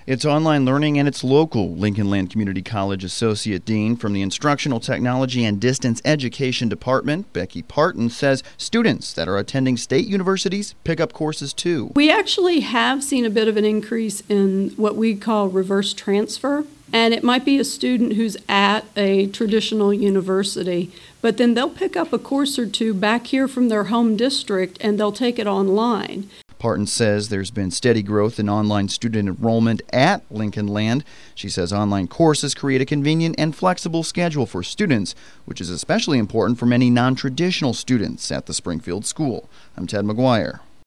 It's online learning and it's local. Lincoln Land Community College Associate Dean from the Instructional Technology and Distance Education Department, Becky Parton, says students that are attending state universities pick up courses too. We actually have seen a bit of an increase in what we call reverse transfer. And it might be a student who's at a traditional university, but then they'll pick up a course or two back here from their home district and they'll take it online. Parton says there's been steady growth in online student enrollment at Lincoln Land. She says online courses create a convenient and flexible schedule for students, which is especially important for many non-traditional students at the Springfield School. I'm Ted McGuire.